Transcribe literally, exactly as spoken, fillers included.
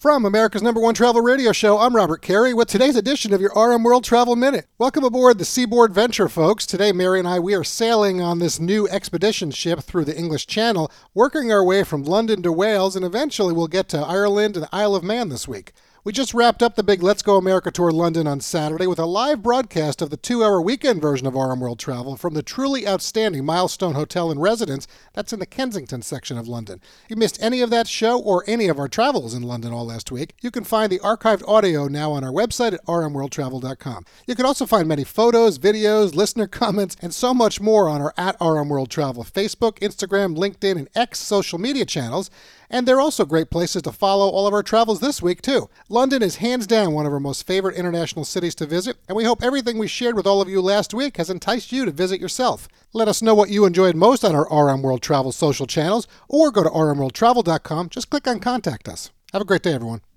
From America's number one travel radio show, I'm Robert Carey with today's edition of your R M World Travel Minute. Welcome aboard the Seaboard Venture, folks. Today, Mary and I, we are sailing on this new expedition ship through the English Channel, working our way from London to Wales, and eventually we'll get to Ireland and the Isle of Man this week. We just wrapped up the big Let's Go America Tour London on Saturday with a live broadcast of the two-hour weekend version of R M World Travel from the truly outstanding Milestone Hotel and Residence that's in the Kensington section of London. If you missed any of that show or any of our travels in London all last week, you can find the archived audio now on our website at r m world travel dot com. You can also find many photos, videos, listener comments, and so much more on our at R M World Travel Facebook, Instagram, LinkedIn, and X social media channels. And they're also great places to follow all of our travels this week, too. London is hands down one of our most favorite international cities to visit, and we hope everything we shared with all of you last week has enticed you to visit yourself. Let us know what you enjoyed most on our R M World Travel social channels, or go to r m world travel dot com. Just click on Contact Us. Have a great day, everyone.